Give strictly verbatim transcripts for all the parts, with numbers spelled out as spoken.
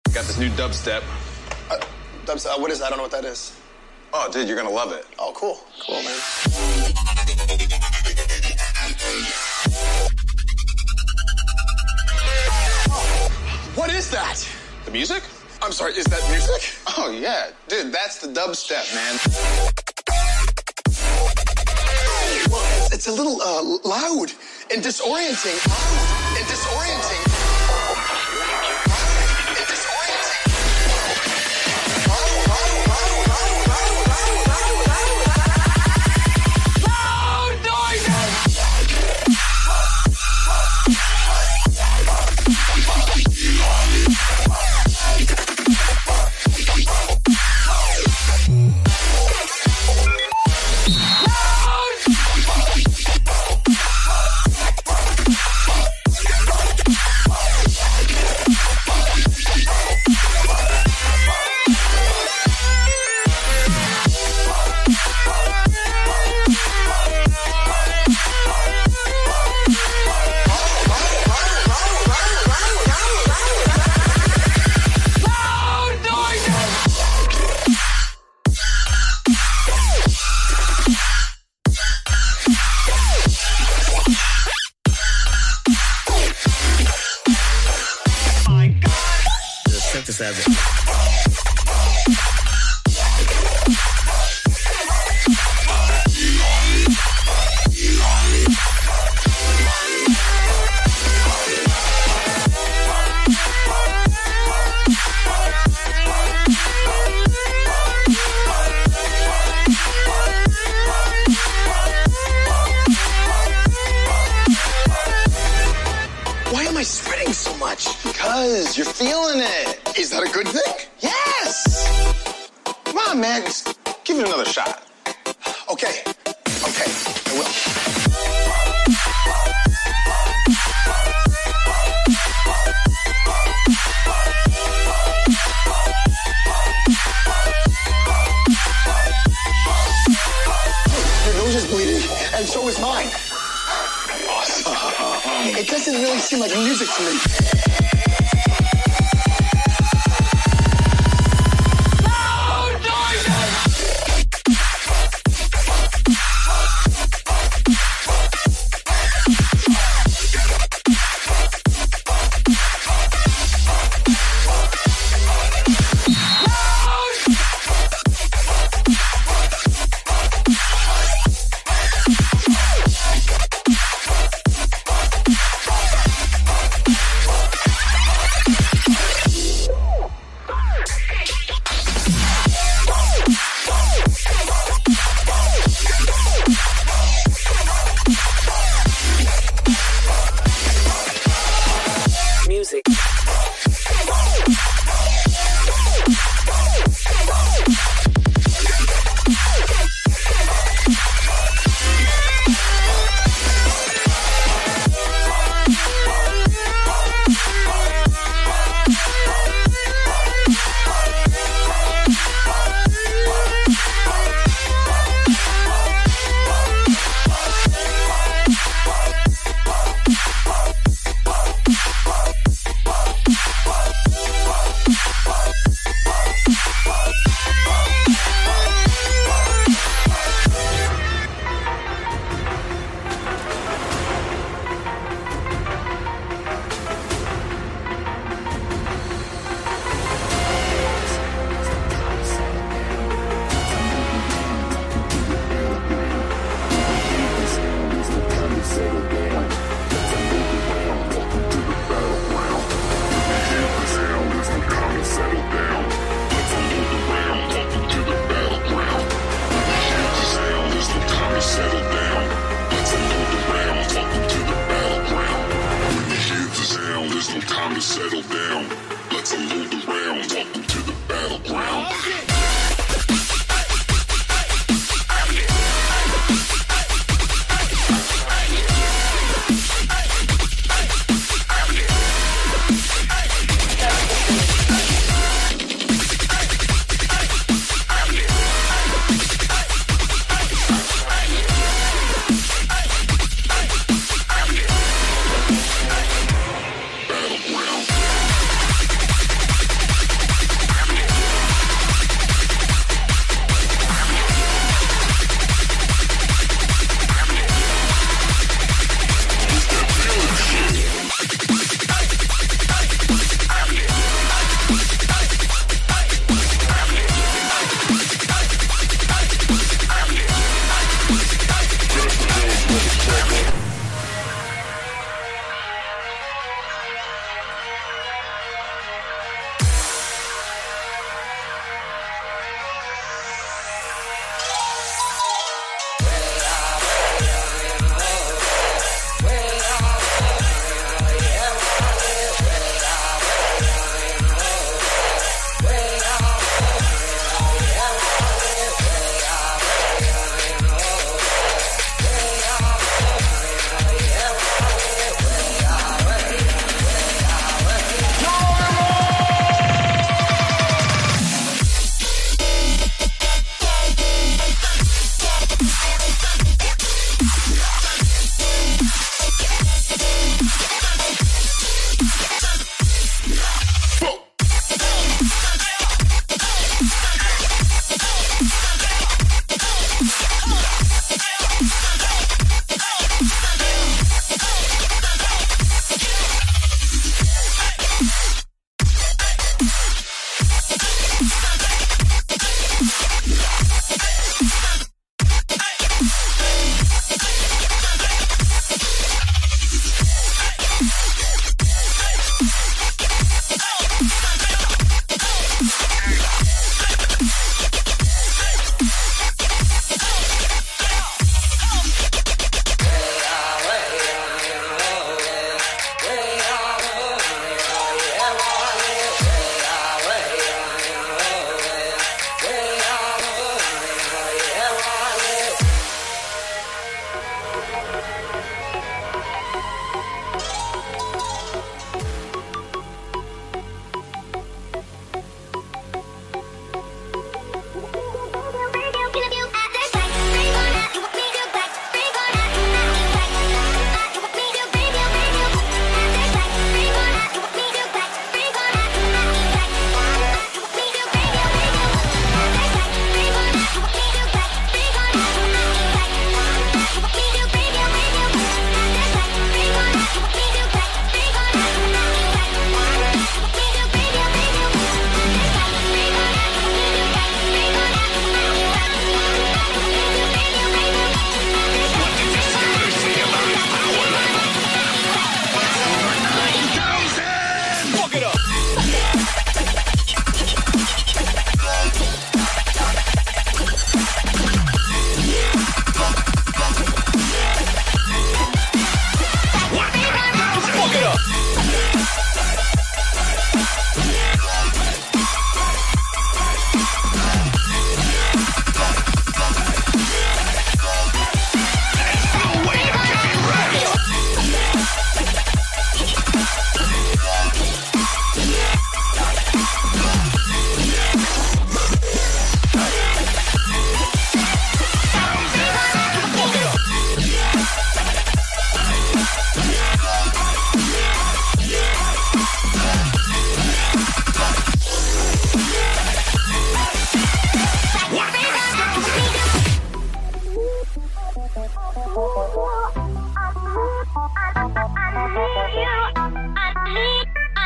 Got this new dubstep. Uh, dubstep, uh, what is that? I don't know what that is. Oh, dude, you're gonna love it. Oh, cool. Cool, man. What is that? The music? I'm sorry, is that music? Oh, yeah. Dude, that's the dubstep, man. Well, it's, it's a little uh, loud and disorienting. Loud and disorienting. Synthesizer. Why am I sweating so much? Because you're feeling it. Is that a good thing? Yes! Come on, man. Just give it another shot. Okay. Okay. I will. Your nose is bleeding, and so is mine. Awesome. It doesn't really seem like music to me. Music. Settle down, let's unload the round. Welcome to the battleground.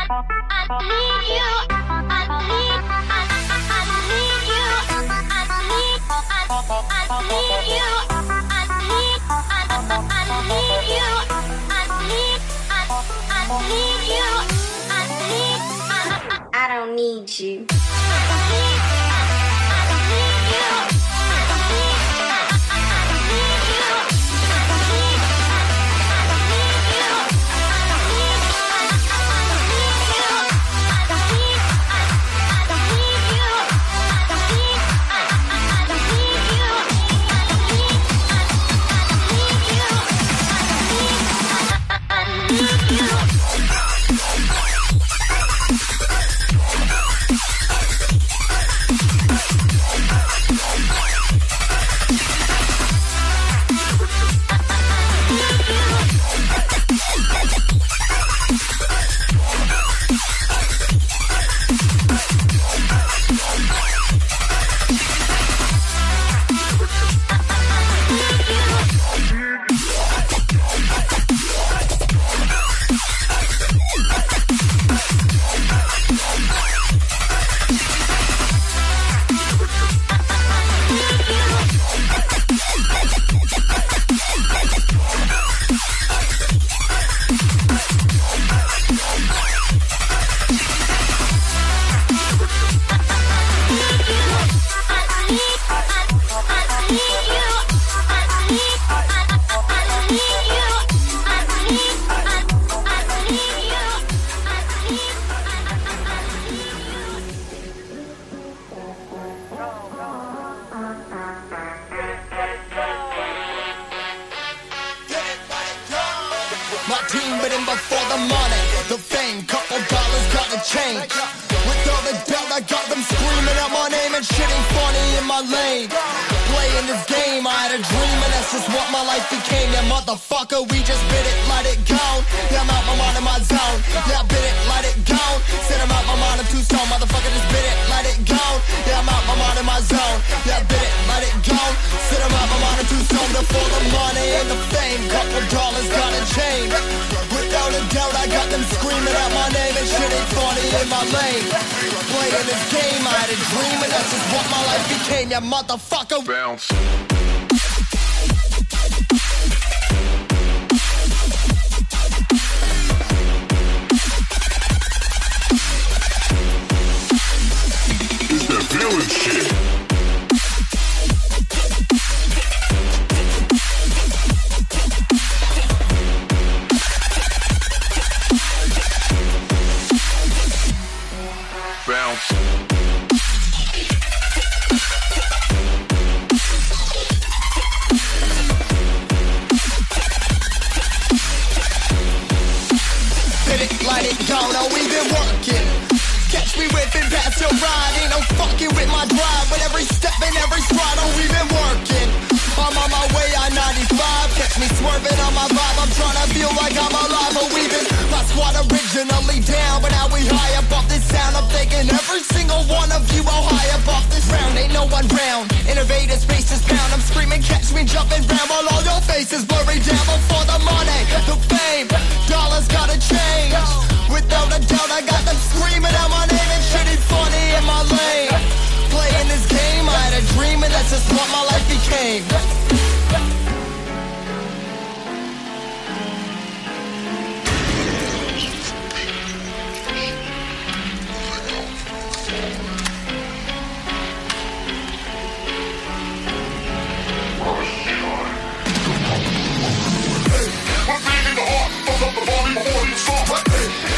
I don't need you. My team bidding before the money, the fame, couple dollars gotta change. With all the doubt, I got them screaming out my name and shit ain't funny in my lane. Playing this game, I had a dream and that's just what my life became. Yeah, motherfucker, we just bid it, let it go. Yeah, I'm out my mind in my zone. Yeah, I bid it, let it go. Said I'm out my mind, I'm too stoned. Motherfucker, just bid it, let it go. Yeah, I'm out my mind in my zone. Yeah, I bid it, let it go. Said I'm out my mind, I'm too stoned. For the money and the fame, couple dollars gotta change. Without a doubt, I got them screaming out my name and shit ain't funny in my lane. Playing this game, I had a dream and that's just what my life became. Yeah, motherfucker. Bounce. It's that villain shit. Bounce. Hit it, light it, go, no, we been working. Catch me whipping past your ride, ain't no fucking with my drive. With every step and every stride, oh, we been working. I'm on my way, I ninety-five. Catch me swerving on my vibe, I'm trying to feel like I'm alive. But we been, my squad originally down, but now we high above this sound. I'm thinking every single one of you all high above this round. Ain't no one round, innovative spaces pound. I'm screaming, catch me jumping round while all your faces blurry down. Before the money, the fame, dollars gotta change. Without a doubt, I got them screaming out my name and shit ain't funny in my lane. Playing this game, I had a dream and that's just what my life became. We're big in the heart, fuck up the body before you start.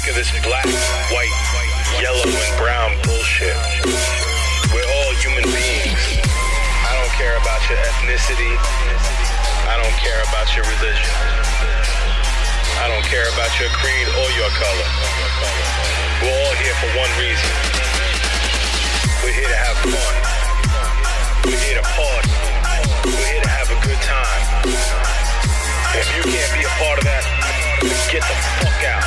sick of this black, white, yellow, and brown bullshit. We're all human beings. I don't care about your ethnicity. I don't care about your religion. I don't care about your creed or your color. We're all here for one reason. We're here to have fun. We're here to party. We're here to have a good time. If you can't be a part of that, get the fuck out.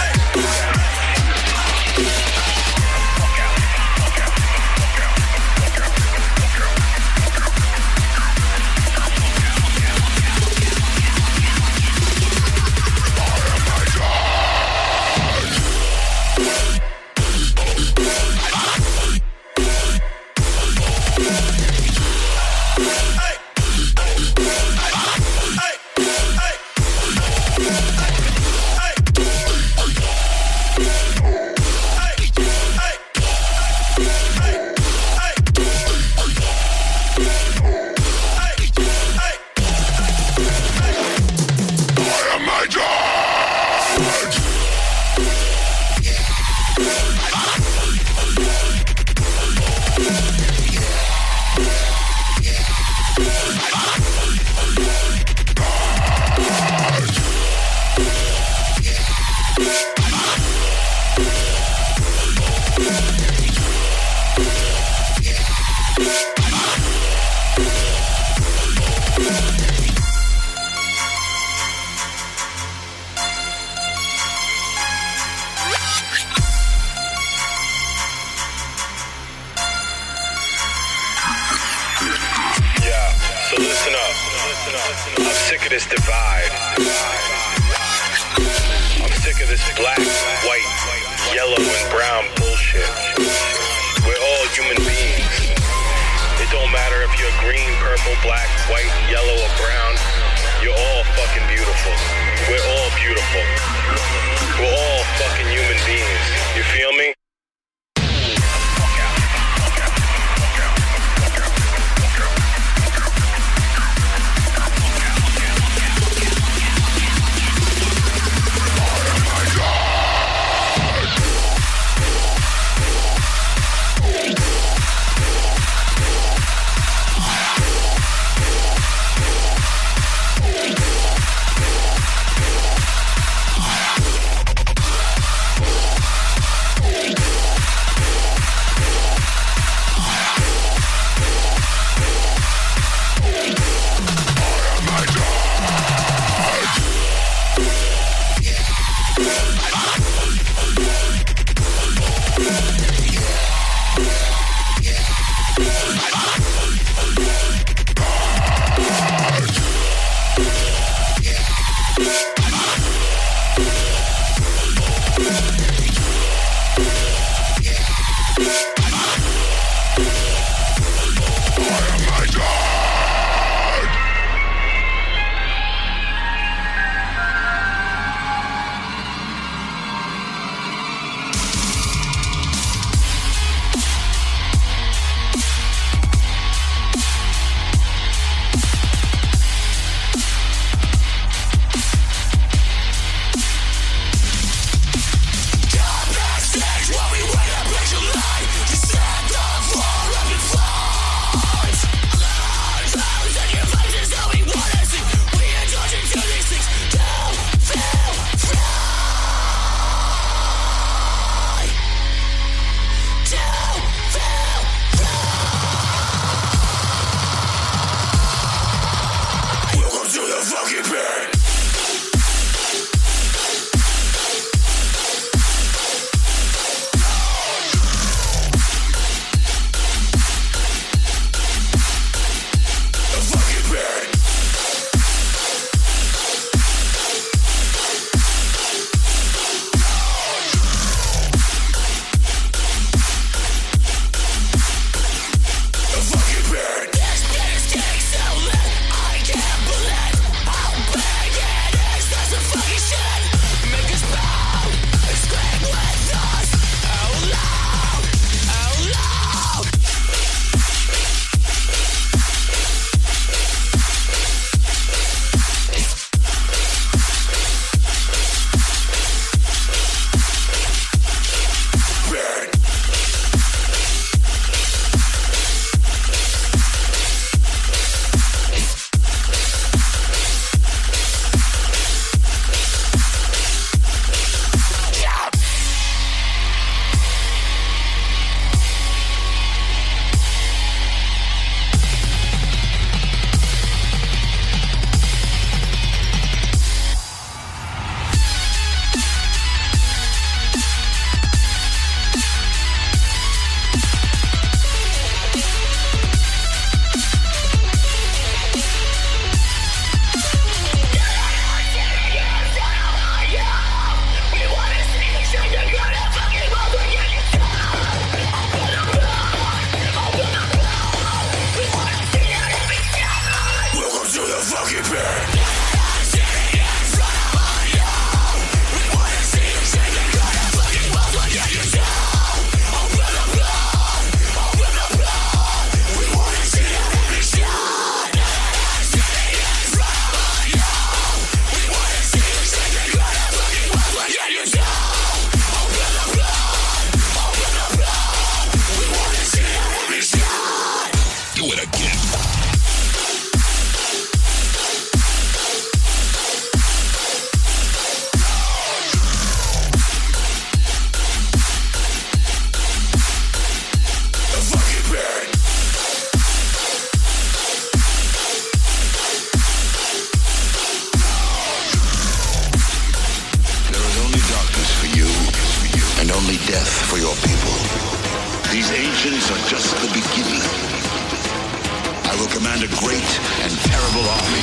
only death for your people. These ancients are just the beginning. I will command a great and terrible army.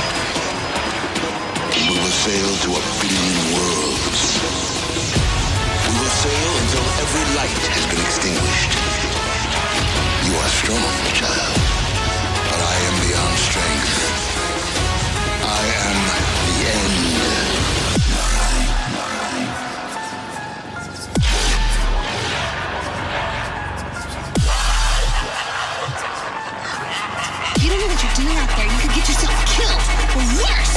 We will sail to a billion worlds. We will sail until every light has been extinguished. You are strong, child, but I am beyond strength. I am the end. You don't know what you're doing out there. You could get yourself killed, or worse.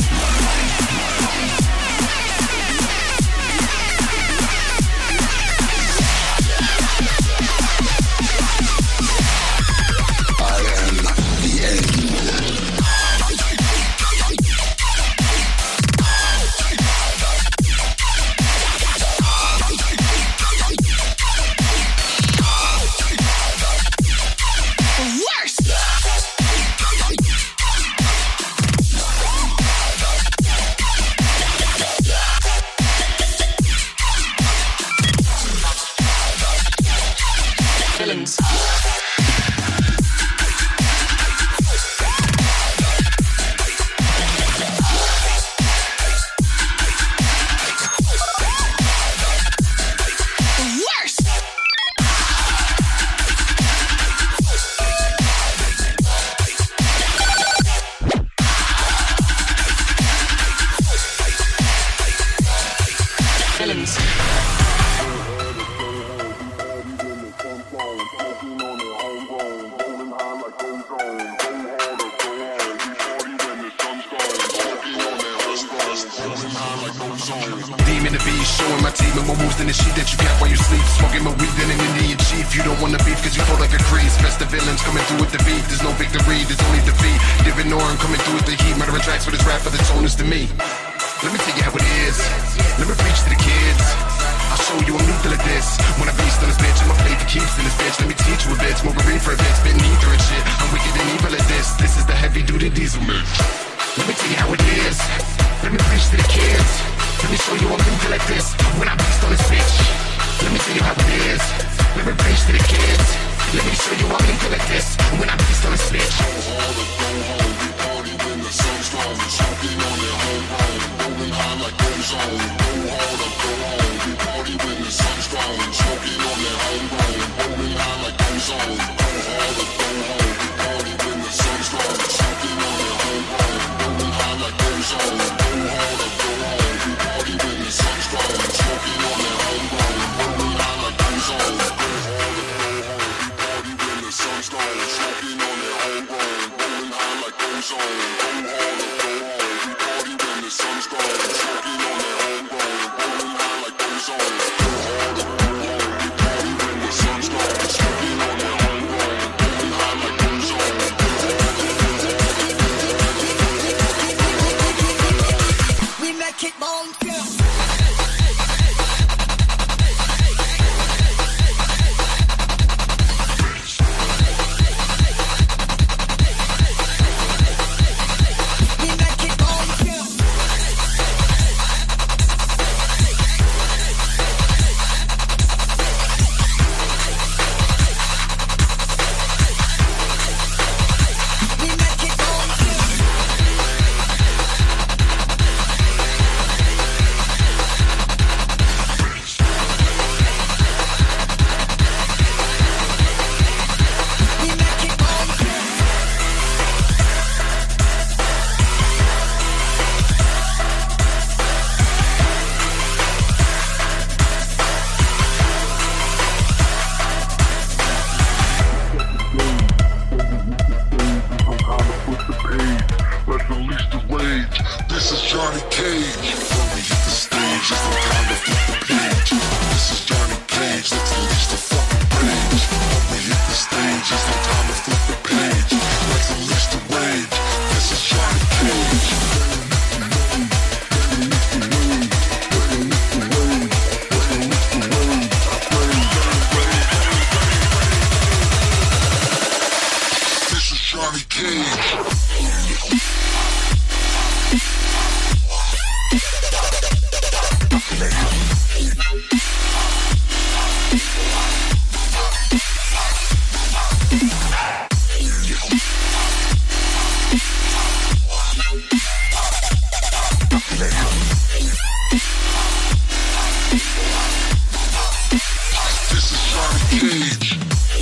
Cage.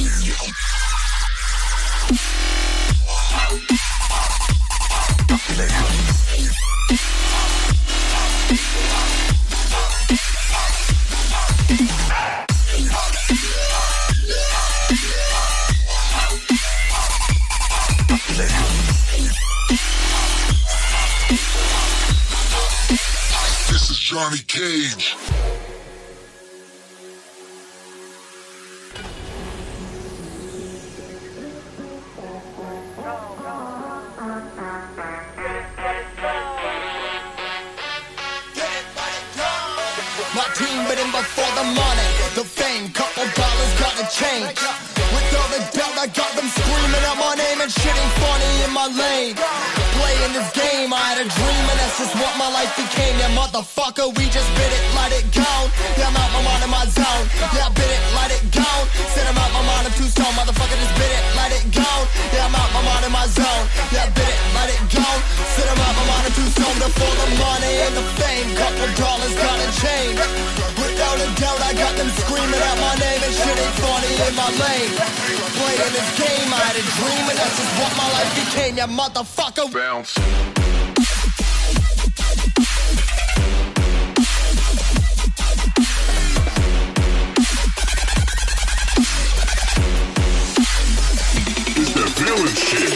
This is Johnny Cage. My team been in before the money, the fame, couple dollars gotta change. With all the doubt, I got them screaming out my name and shit ain't funny in my lane. Playing this game, I had a dream and that's just what my life became. Yeah, motherfucker, we just bit it, let it go. Yeah, I'm out my mind in my zone. Yeah, I bit it, let it go. Said I'm out my mind, I'm too stoned. Motherfucker, just bit it, let it go. Yeah, I'm out my mind in my zone. Yeah, I bit it, let it go. Said I'm out my mind, I'm too stoned. For the money and the fame, couple dollars gotta change. Without a doubt, I got them screaming out my name and shit ain't funny in my lane. Playing this game, I had a dream and that's just what my life became. Yeah, motherfucker. Bounce. It's that villain shit.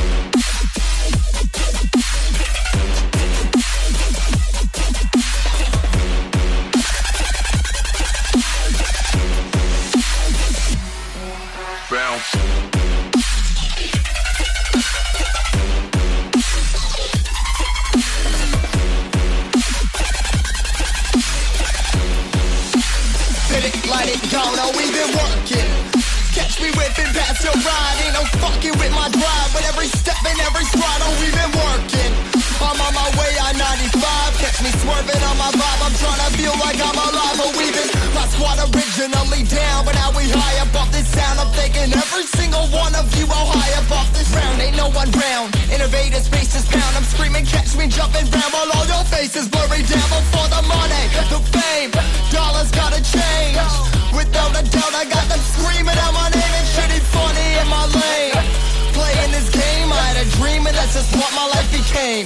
Bounce. Hit it, light it, go, no, we been working. Catch me whipping past your ride, ain't no fucking with my drive. With every step and every throttle, we been working. I'm on my way, I ninety-five. Catch me swerving on my vibe, I'm trying to feel like I'm alive. But we been, my squad originally down, but now we high above this sound. I'm thinking every single one of you all high above this round. Ain't no one round, innovative spaces pound. I'm screaming, catch me jumping round while all your faces blurry down. Before the money, the fame, dollars gotta change. Without a doubt, I got them screaming out my name and shit ain't funny in my lane. Playing this game, I had a dream and that's just what my life became.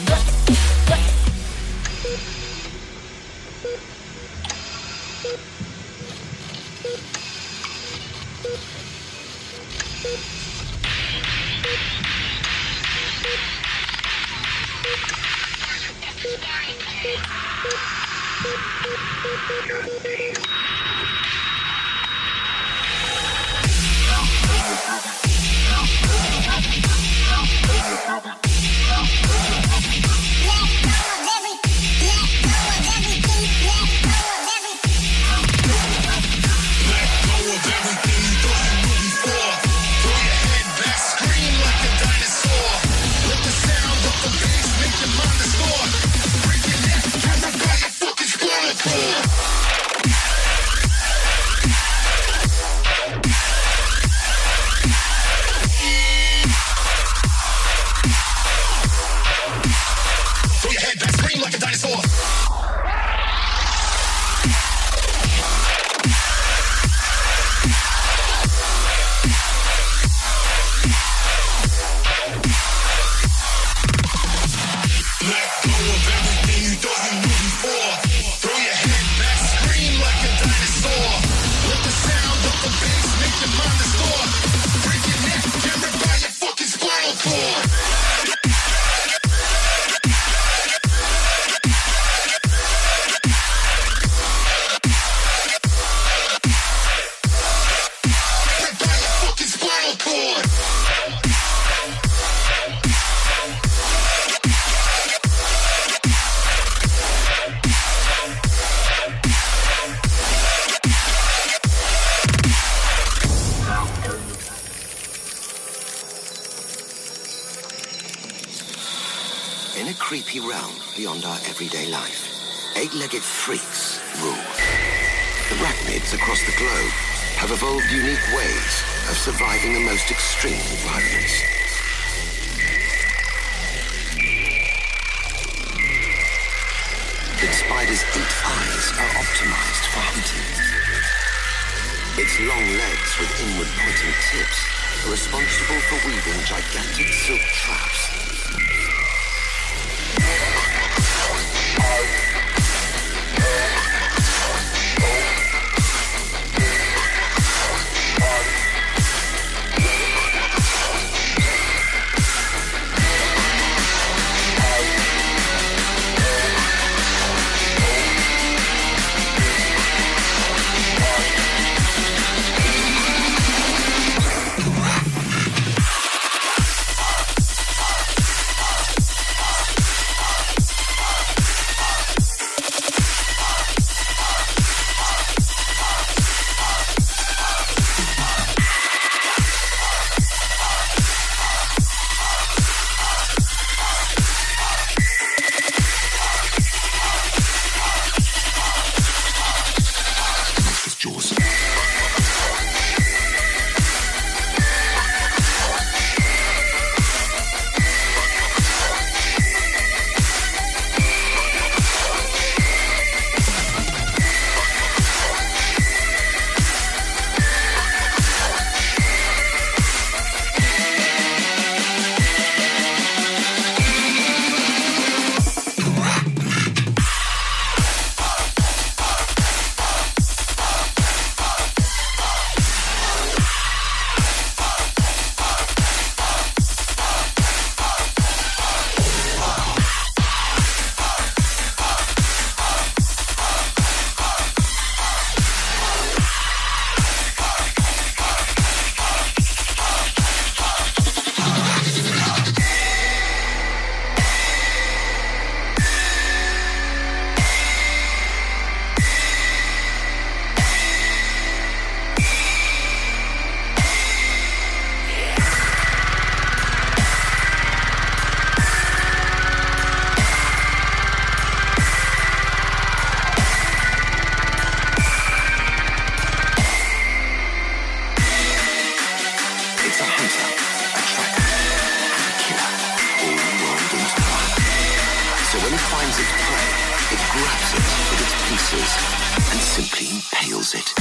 In a creepy realm beyond our everyday life, eight-legged freaks rule. The arachnids across the globe have evolved unique ways of surviving the most extreme environments. Its spider's eight eyes are optimized for hunting. Its its long legs with inward-pointing tips are responsible for weaving gigantic silk traps. And simply impales it.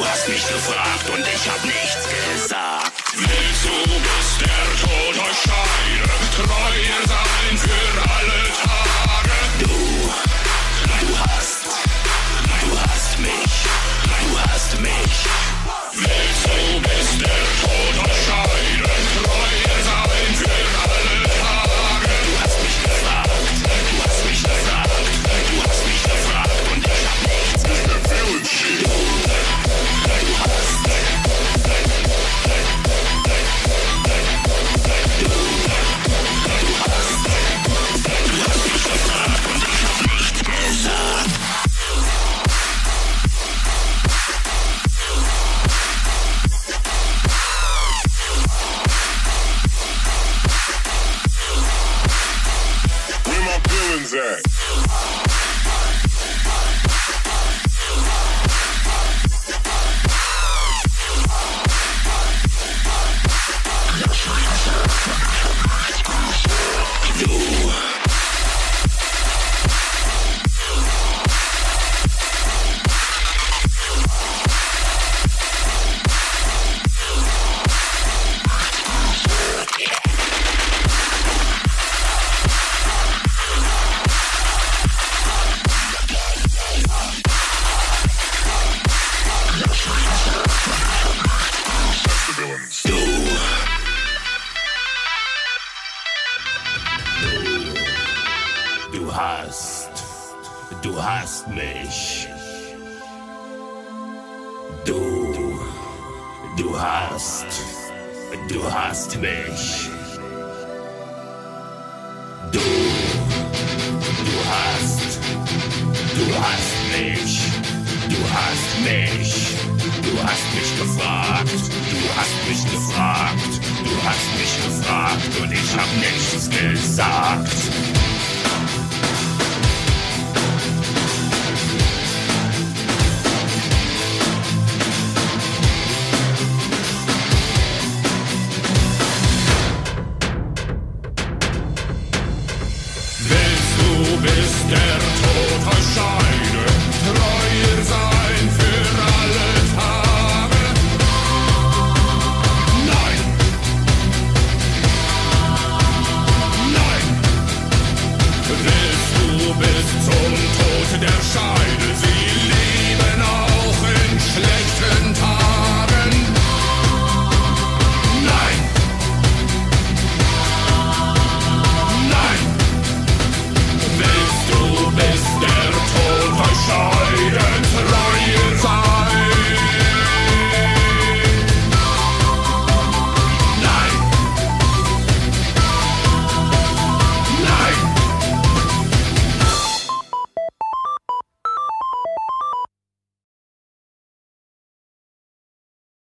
Du hast mich gefragt und ich hab nichts gesagt. Willst du bis der Tod euch scheide, treu sein für alle Tage? Du, du hast, du hast mich, du hast mich. Willst du bis der Tod euch scheide, treu sein für alle Tage? Du hast mich gefragt, du hast mich gefragt, du hast mich gefragt und ich hab nichts gesagt. Du, du hast, At. Du hast mich. Du, du hast, du hast mich. Du, du hast, du hast mich. Du hast mich. Du hast mich gefragt. Du hast mich gefragt. Du hast mich gefragt und ich hab nichts gesagt.